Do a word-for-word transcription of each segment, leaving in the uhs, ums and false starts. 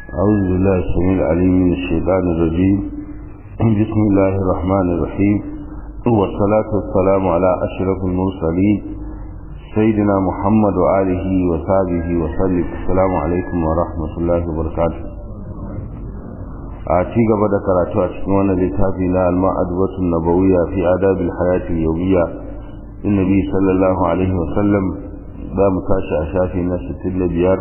أعوذ بالله السميع العليم من الشيطان الرجيم. بسم الله الرحمن الرحيم، والصلاة والسلام على أشرف المرسلين سيدنا محمد وآله وصحبه وسلم. السلام عليكم ورحمة الله وبركاته. أتي قبل كراتو أتكون لتابنا المأدبة النبوية في آداب الحياة اليومية النبي صلى الله عليه وسلم. دا متاشا شافي الناس تل بيار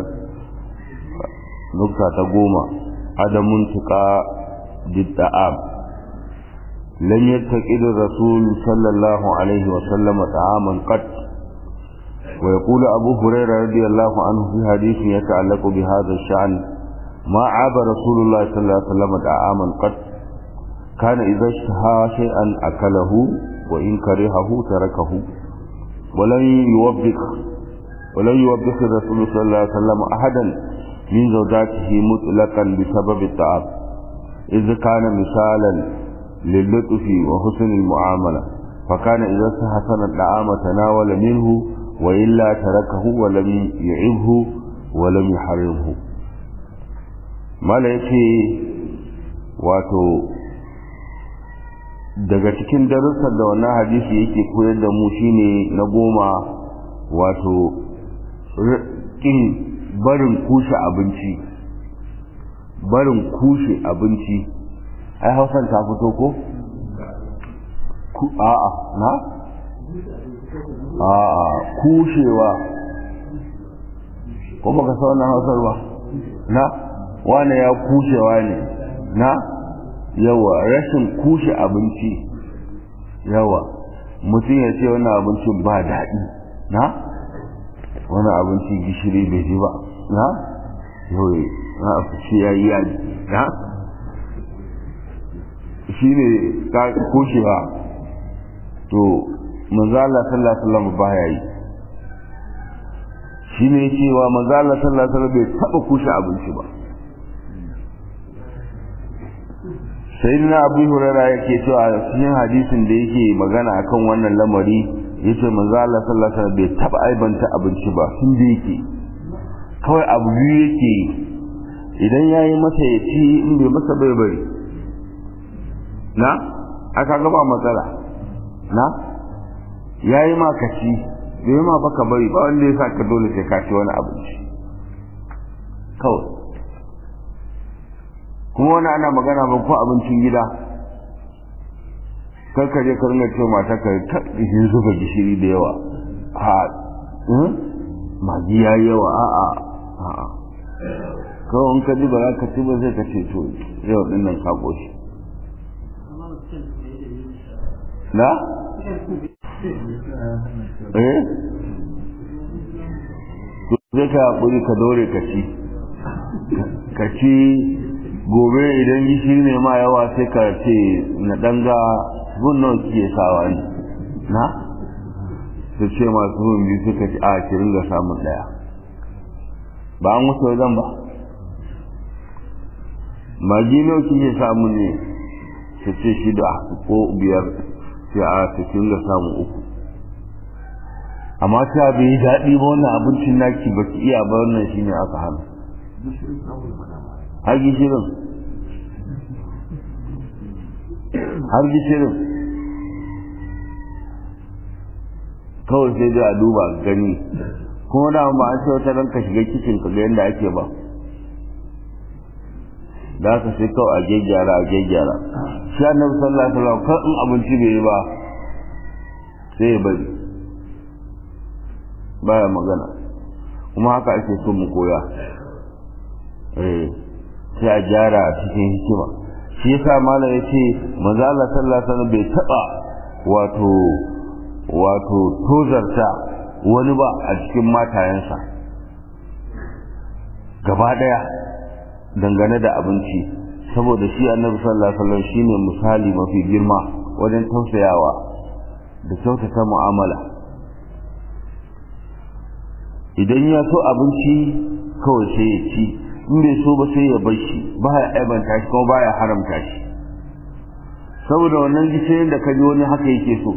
نقطة تقوم عدم انتقاء بالطعام. لم يتقد الرسول صلى الله عليه وسلم طعاما قط. ويقول أبو هريرة رضي الله عنه في حديث يتعلق بهذا الشأن: ما عاب رسول الله صلى الله عليه وسلم طعاما قط، كان إذا اشتهى شيئا أكله وإن كرهه تركه. ولن يوبخ ولن يوبخ الرسول صلى الله عليه وسلم أحدا من زوجاته مطلقا بسبب الطعام، إذ كان مثالا للطف وحسن المعاملة، فكان إذا استحسن الطعام تناول منه وإلا تركه ولم يعبه ولم يحرمه. ما لا يكي واتو daga cikin darussan da wannan hadisi yake koyar da mu shine na goma, wato kin barin kushe abinci barin kushe abinci ai hausan ta fito ko ku a'a na a'a kushewa ko baka san wannan hausar ba na wani ya kushewa ne na yawa rashin kushe abinci, yawa mutum ya ce wannan abincin ba daɗi na wani abinci gishiri bai ji ba na yau na afici ya yi yaji na shi ne ka kushewa. to manzala sallallahu alaihi wasallam ba ya yi, shi ne cewa manzala sallallahu alaihi wasallam bai taɓa kushe abinci ba. sayyidina abu hurairah yake cewa cikin hadisin da yake magana akan wannan lamari, yace manzo Allah sallallahu alaihi wasallam bai taba aibanta abinci ba, sun da yake kawai abu biyu yake, idan yayi masa ya ci, in bai masa bai bari na aka ga ba matsala na yayi ma ka ci, bai ma baka bari ba wanda ya saka dole sai ka ci wani abinci kawai. kuma wani ana magana ba ko abincin gida, kar ka je ka ringa cewa mata ka ta shi zuba gishiri da yawa a magi ya yawa a a a kawai in ka ji ba za ka ci ba zai ka ce to yau din nan ka koshi na eh to zai ka haƙuri ka dore ka ci ka ci gobe idan gishiri ne ma yawa sai ka ce na danga gunnon ke sawa ne na su ce masu hun biyu suka ce a kirin ga samun daya ba an wuce wajen ba. magi ne kike samun ne su ce shida ko biyar sai a su kirin ga samun uku, amma ta bai yi daɗi ba wannan abincin naki ba ki iya ba, wannan shine aka hana har gishirin har gishirin kawai sai dai a duba gani. kuma da ba an sai wata ranka shiga kicin ka ga yadda ake ba, da aka sai kawai a gyaggyara a gyaggyara. shi annabi sallallahu alaihi wasallam kan in abinci bai yi ba sai ya bari baya magana, kuma haka ake so mu koya eh sai a gyara cikin hikima. shi yasa malam yace manzo Allah sallallahu alaihi wasallam bai taba wato wato tozarta wani ba a cikin matayensa gaba daya dangane da abinci, saboda shi annabi sallallahu alaihi wasallam shine misali mafi girma wajen tausayawa da kyautata mu'amala. idan ya so abinci kawai sai ya ci, in bai so ba sai ya bar shi, ba ya aibanta shi kuma ba ya haramta shi, saboda wannan gishirin da kaji wani haka yake so.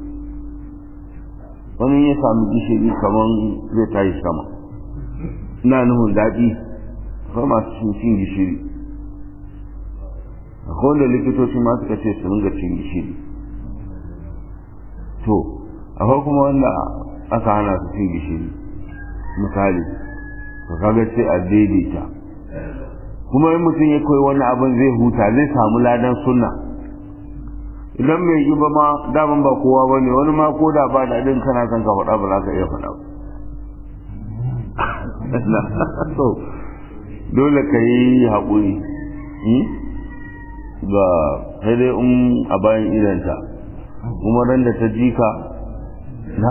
wani ya samu gishiri kamar zai tashi sama, ina nufin daɗi akwai masu cin gishiri, akwai wanda likitoci ma suka ce su ringa cin gishiri. To akwai kuma wanda aka hana su cin gishiri misali, to kaga sai a daidaita. Kuma in mutum ya koyi wani abin zai huta, zai samu ladan sunna. Idan bai yi ba ma daman ba kowa ba ne, wani ma ko da ba da ɗin kana son ka faɗa ba za ka iya faɗa ba. So dole ka yi haƙuri ga sai dai in a bayan idanta, kuma ran da ta jika na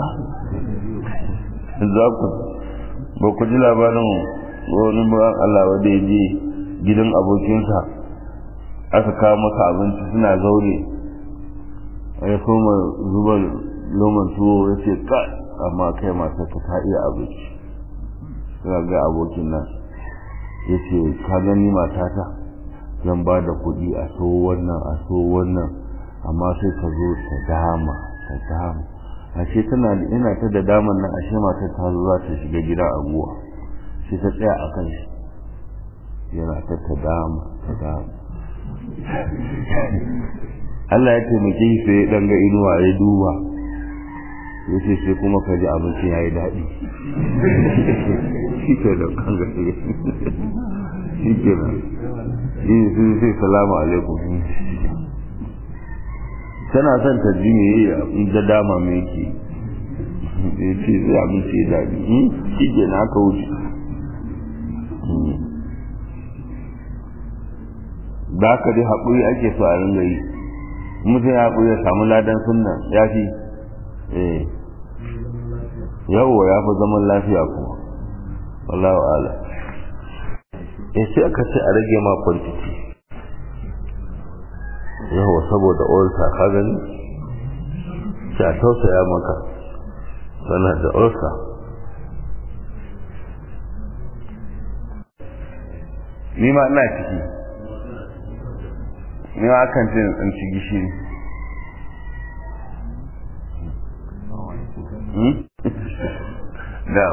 za ku ba ku ji labarin wani buran Allah wadda ya je gidan abokinsa aka kawo masa abinci suna zaure, ya koma zubar loman tuwo ya ce ka amma kai masu ka ta iya abinci. Suna ga abokin nan ya ce ka gani matata zan ba da kuɗi a so wannan a so wannan, amma sai ka zo ta dama ta dama ashe tana da ina ta da daman nan, ashe matar ta zo za ta shiga gida a guwa, sai ta tsaya a kan shi yana ta ta dama ta dama. Allah ya taimake shi sai ya ɗanga inuwa ya duba ya ce sai kuma ka ji abinci ya yi daɗi. Shi ke da kan gaske shi ke nan shi sun sai salamu alaikum. Tana son ta ji me yi da dama me yake ya ce zai abinci ya daɗi. Shi ke na aka wuce. Da haka dai haƙuri ake so a ringa yi, mutum ya haƙuri ya samu ladan sunna ya fi yawwa ya fi zaman lafiya kuma wallahu ala. Ya ce aka ce a rage ma kwantiti yawwa saboda ulcer ka gani, sai a tausaya maka sana da ulcer. Ni ma ina ciki, ni ma akan ce in ci gishiri. Da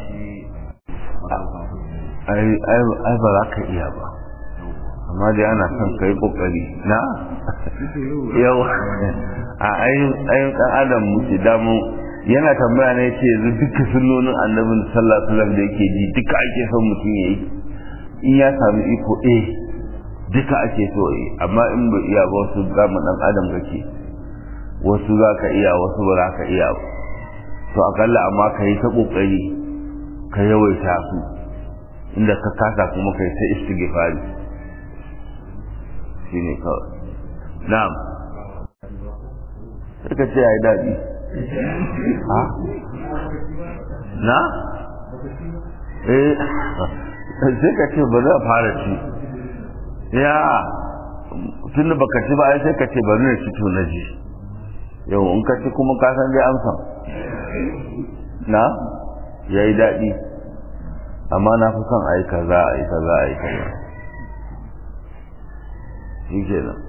ai ba za ka iya ba, amma dai ana son ka yi kokari na yau a ayyun ɗan adam muke damu. Yana tambaya na yace yanzu duka sunnonin annabin sallallahu alaihi wasallam da yake ji duka ake son mutum ya yi, in ya sami iko eh duka ake so yi, amma in ba iya ba wasu gama ɗan adam kake, wasu za ka iya wasu ba za ka iya ba. To akalla amma ka yi ta ƙoƙari ka yawaita su, inda ka kasa kuma ka yi ta istighfari shi ne kawai. Na'am sai ka ce ya yi daɗi ha na eh sai ka ce ba za a fara ci ya tun da baka ci ba ai sai ka ce bari na ci to na ji yau in ka ci kuma ka san dai amsa na ya yi daɗi, amma na fi son a yi kaza a yi kaza a yi kaza shi ke nan.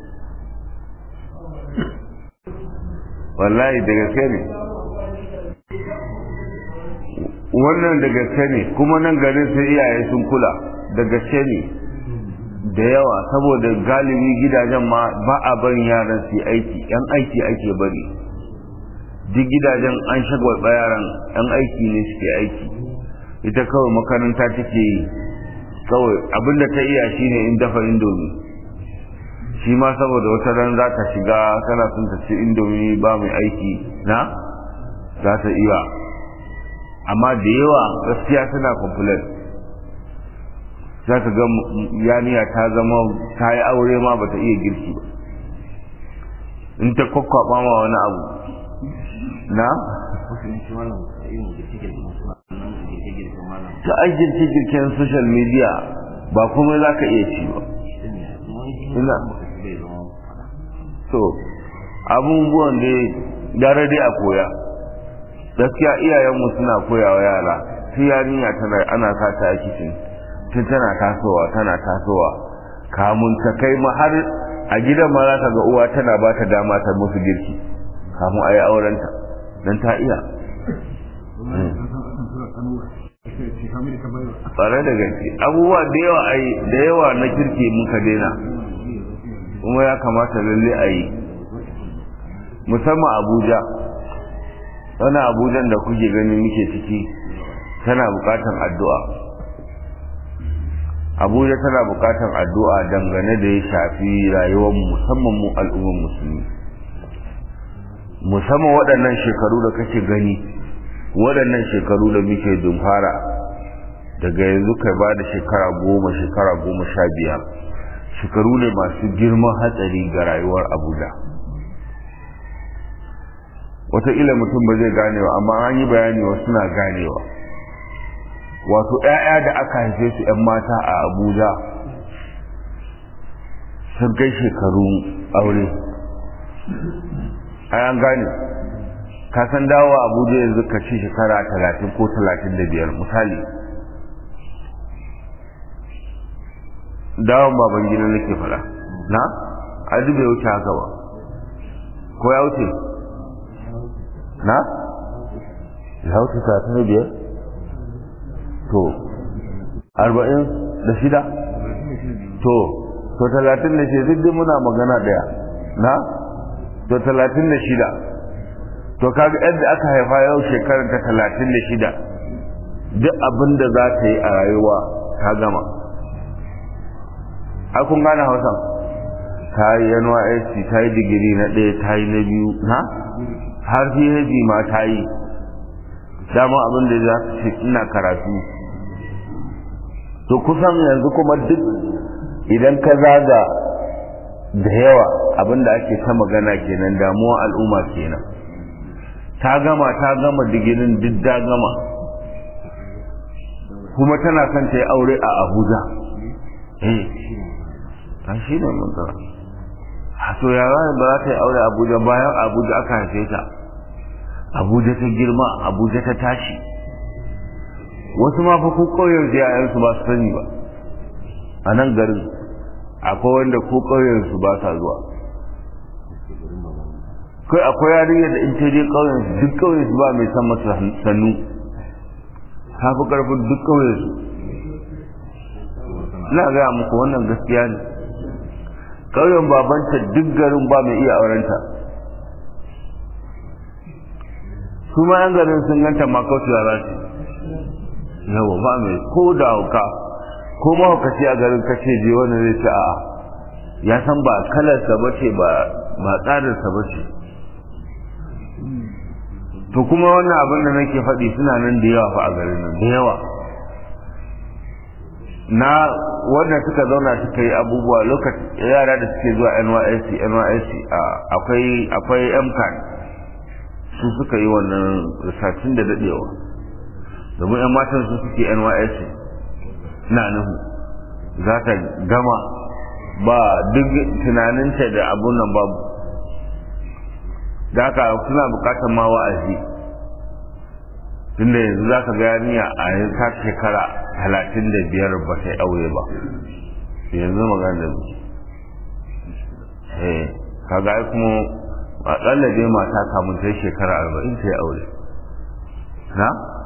Wallahi da gaske ne wannan, da gaske ne kuma nan garin sai iyaye sun kula, da gaske ne da yawa, saboda galibi gidajen ma ba a barin yaran su yi aiki, yan aiki ake bari. Duk gidajen an shagwaba yaran yan aiki ne suke aiki, ita kawai makaranta take yi, kawai abinda ta iya shine in dafa indomi, shi ma saboda wata ran za ta shiga kana son ta ci indomi ba mai aiki na za ta iya, amma da yawa gaskiya suna complain. Za ka ga yaniya ta zama ta yi aure ma ba ta iya girki ba, in ta kwakwaba ma wani abu na ta ajiyarci girken social media ba kuma za ka iya ci ba. ina so abubuwan da gara dai a koya, gaskiya iyayenmu suna koyawa yara, su yarinya tana ana sata a kicin tun tana tasowa tana tasowa kamun ta kai ma har a gidan ma za ta ga uwa tana ba ta dama ta musu girki kamun a yi aurenta don ta iya. tsare da gaske abubuwa da yawa ai da yawa na kirki muka daina kuma ya kamata lalle a yi musamman Abuja wannan Abujan da kuke gani muke ciki tana bukatan addu'a Abuja tana bukatan addu'a dangane da ya shafi rayuwar musamman mu al'ummar musulmi musamman waɗannan shekaru da kake gani waɗannan shekaru da muke dumfara daga yanzu kai ba da shekara goma shekara goma sha biyar shekaru ne masu girman hatsari ga rayuwar Abuja wataƙila mutum ba zai ganewa amma an yi bayani wasu suna ganewa wato ƴaƴa da aka haife su ƴan mata a Abuja sun kai shekaru aure ai an gane ka san dawo Abuja yanzu ka ci shekara talatin ko talatin da biyar misali dawon baban gida nake fara na a duk bai wuce haka ba ko ya wuce na ya wuce talatin da biyar to arba'in da shida to to talatin da shida duk muna magana daya na to talatin da shida to kaga yadda aka haifa yau shekarar ta talatin da shida duk abin da za ta yi a rayuwa ta gama a kun gane hausan ta yi N Y S C ta yi digiri na ɗaya ta yi na biyu na har P H D ma ta yi dama abin da za ta ce ina karatu to kusan yanzu kuma duk idan ka zaga da yawa abinda ake ta magana kenan damuwa al'umma kenan ta gama ta gama digirin duk da gama kuma tana son ta yi aure a Abuja eh ta shi ne mun tsara to ya ba za ta yi aure a Abuja bayan Abuja aka haife ta Abuja ta girma Abuja ta tashi wasu ma fa ko kauyen yayansu ba su sani ba a nan garin akwai wanda ko kauyen su ba sa zuwa kai akwai yarinya da in ta je kauyen su duk kauyen su ba mai san masa sannu ta fi karfin duk kauyen su ina gaya muku wannan gaskiya ne kauyen babanta duk garin ba mai iya aurenta su ma yan garin sun ganta ma kaucewa za su yawa ba mai ko da hauka ko mahaukaci a garin kace je wani zai ce a'a ya san ba kalarsa ba ce ba tsarinsa ba ce to kuma wannan abin da nake faɗi suna nan da yawa fa a garin nan da yawa na wanda suka zauna suka yi abubuwa lokacin yara da suke zuwa N Y S C N Y S C akwai akwai M C A N su suka yi wannan researchin da dadewa domin yan matan su suke N Y S C na nuhu za ta gama ba duk tunaninta da abun nan babu da haka suna bukatar ma wa'azi tunda yanzu za ka ga yarinya a yanzu ta shekara talatin da biyar ba ta yi aure ba yanzu magana da su eh kaga ai kuma a tsallabe mata kamun ta shekara arba'in ta yi aure na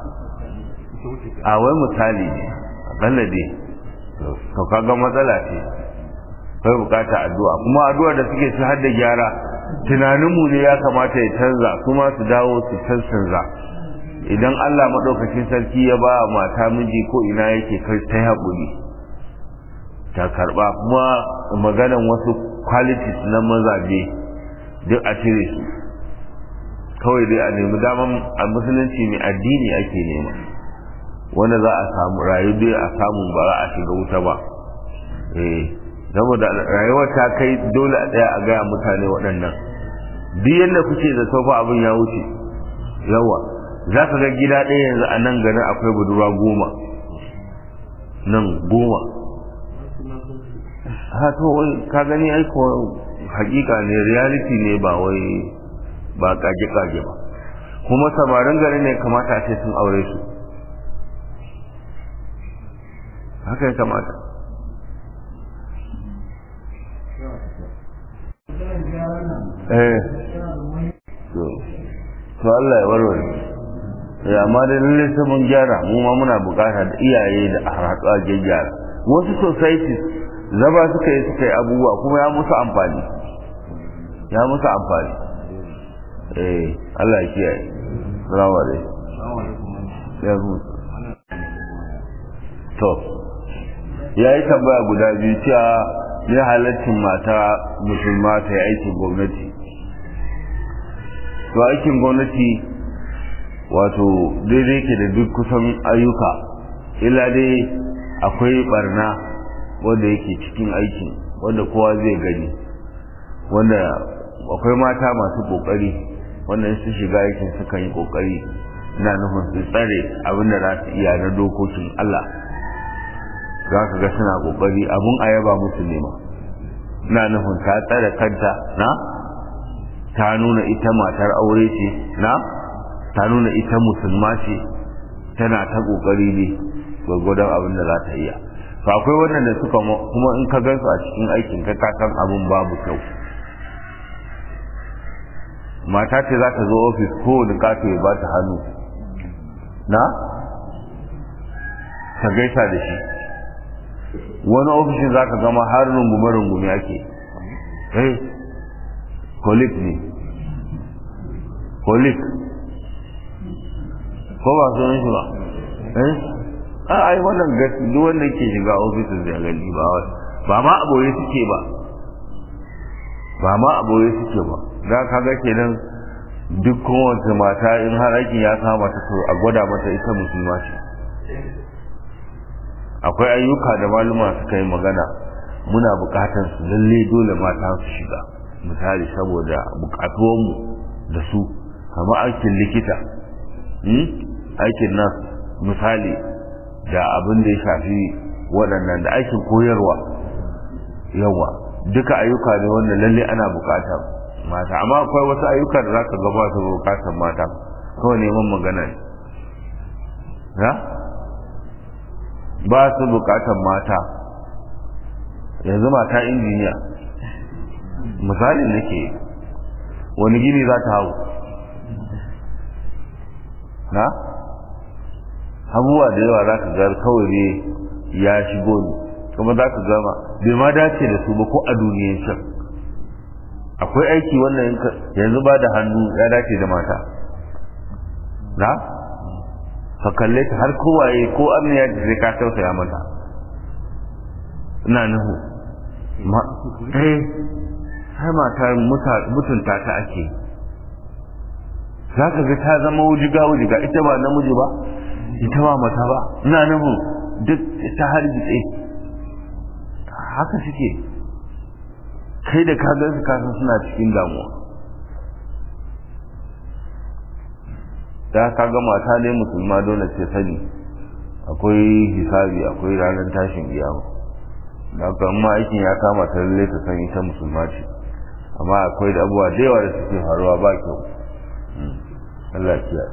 a wai misali ne a tsallabe to kaga matsala ce kai bukata addu'a kuma addu'a da suke su har da gyara tunaninmu ne ya kamata ya canza kuma su dawo su canza idan Allah madaukakin sarki ya ba mata miji ko ina yake kai ta haƙuri ta karba kuma maganan wasu qualities na mazaje duk a cire su kawai dai a nemi daman a musulunci mai addini ake nema wanda za a samu rayu dai a samu ba za a shiga wuta ba eh saboda rayuwar ta kai dole a tsaya a gaya mutane waɗannan duk yadda kuke da sofa abin ya wuce yawa za ka ga gida ɗaya yanzu a nan garin akwai budurwa goma nan goma ha to wai ka gani aiko hakika ne reality ne ba wai ba kage kage ba kuma samarin gari ne kamata a ce sun aure su haka ya kamata eh to to Allah ya warware ya amma da lalle sai mun gyara mu ma muna bukata da iyaye da harhaɗu a gyara wasu societies zaba suka yi suka yi abubuwa kuma ya musu amfani ya musu amfani eh Allah ya kiyaye salamu alaikum ya musu to yayi tambaya guda biyu cewa ne halaccin mata musulma ta yi aikin gwamnati to aikin gwamnati wato daidai ke da duk kusan ayyuka illa dai akwai barna wanda yake cikin aikin wanda kowa zai gani wanda akwai mata masu kokari wanda su shiga aikin suka yi kokari ina nufin su tsare abinda za su iya na dokokin Allah za ka ga suna kokari abun ayaba musu nema ina nufin ta tsare kanta na ta nuna ita matar aure ce na ta nuna ita musulma ce tana ta kokari ne gwagwadon abin da za ta iya to akwai wannan da suka kuma in ka gansu a cikin aikin ka ka san abin babu kyau mata ce za ta zo ofis ko da kato ya ba ta hannu na ta gaisa da shi wani ofishin za ka gama har rungume-rungume ake eh kolik ne kolik ko ba su shi ba eh a ai wannan gaski duk wanda ke shiga ofisin da gani ba ba ma aboye suke ba ba ma aboye suke ba da kaga kenan duk kowace mata in har aikin ya kama ta so a gwada mata ita musulma ce akwai ayyuka da maluma suka yi magana muna bukatar su lalle dole mata su shiga misali saboda bukatuwanmu da su kamar aikin likita aikin nan misali da abin da ya shafi waɗannan da aikin koyarwa yawa duka ayyuka ne wanda lalle ana bukatar mata amma akwai wasu ayyuka da zaka ga ba su bukatar mata kawai neman magana ne ha ba su bukatar mata yanzu mata injiniya misalin nake wani gini za ta hau na abubuwa da yawa za ka ga kawai ne ya shigo ne kuma za ka gama bai ma dace da su ba ko a duniyan can akwai aiki wannan yanzu ba da hannu ya dace da mata na ka kalle ta har kowaye ko amniya da zai ka tausaya mata ina nuhu ma eh har mata mutunta ta ake za ka ga ta zama wujiga wujiga ita ba namiji ba ita ba mata ba ina nuhu duk ta hargitse haka suke kai da ka ga su kasan suna cikin damuwa da ka ga mata ne musulma dole ce sani akwai hisabi akwai ranar tashin kiyama da haka amma aikin ya kama ta lalle ta san ita musulma ce amma akwai da abubuwa da yawa da suke faruwa ba kyau Allah ya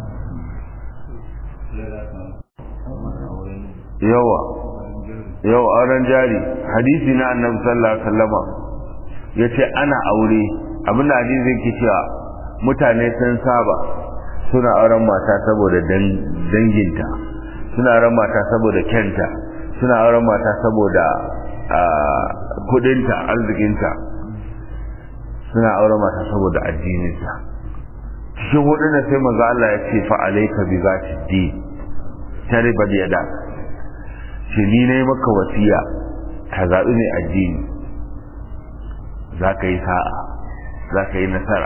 yawa yau auren jari hadisi na annabi sallallahu alaihi wasallama yace ana aure abinda hadisi yake cewa mutane sun saba suna auren mata saboda danginta suna auren mata saboda kyanta suna auren mata saboda kudinta arzikinta suna auren mata saboda addininta cikin waɗanda sai manzo Allah ya ce fa alayka bi zati din tariba da yada shi ni ne maka wasiya ka zabi mai addini zaka yi sa'a zaka yi nasara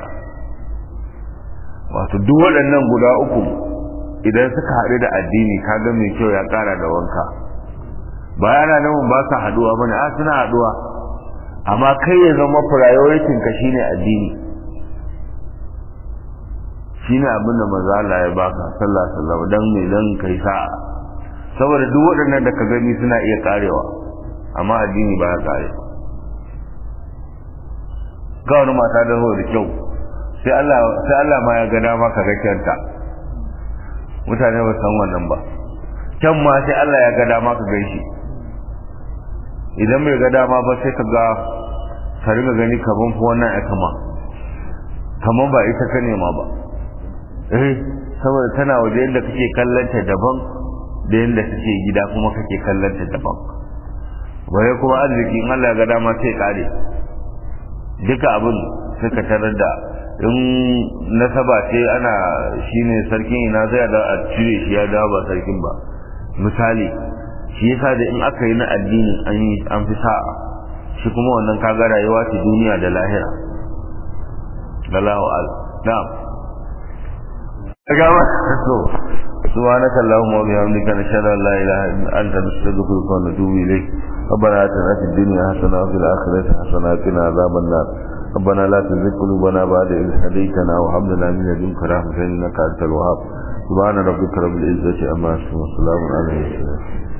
wato duk waɗannan guda uku idan suka haɗu da addini kaga mai kyau ya ƙara da wanka ba yana nan ba sa haɗuwa bane a suna haɗuwa amma kai ya zama priority ka shine addini shine abin da manzo Allah ya baka sallallahu alaihi wasallam dan me dan kai sa'a saboda duk waɗannan da ka gani suna iya karewa amma addini ba ya kare ga wani mata da ho da kyau sai Allah sai Allah ma ya ga dama ka ga kyanta mutane ba san wannan ba kyan ma sai Allah ya ga dama ka gaishe idan bai ga dama ba sai ka ga ka riga gani kaman fa wannan ya kama kaman ba ita ka nema ba eh saboda tana waje yadda kake kallanta daban da yadda kake gida kuma kake kallanta daban. waye kuma arziki in Allah ya ga dama sai kare duka abin suka tarar da in nasaba ce ana shine sarkin ina zai da a cire shi ya dawo ba sarkin ba misali. shi yasa da in aka yi na addini an yi an fi sa'a, shi kuma wannan kaga rayuwa ce duniya da lahira. Allahu a'lam. na'am gaba so subhanaka allahumma wa bihamdika nashhadu an la ilaha illa anta nastaghfiruka wa natubu ilayk. ربنا آتنا في الدنيا حسنة وفي الآخرة حسنة وقنا عذاب النار. ربنا لا تزغ قلوبنا بعد إذ هديتنا وهب لنا من لدنك رحمة إنك أنت الوهاب. سبحان ربك رب العزة عما يصفون وسلام على المرسلين.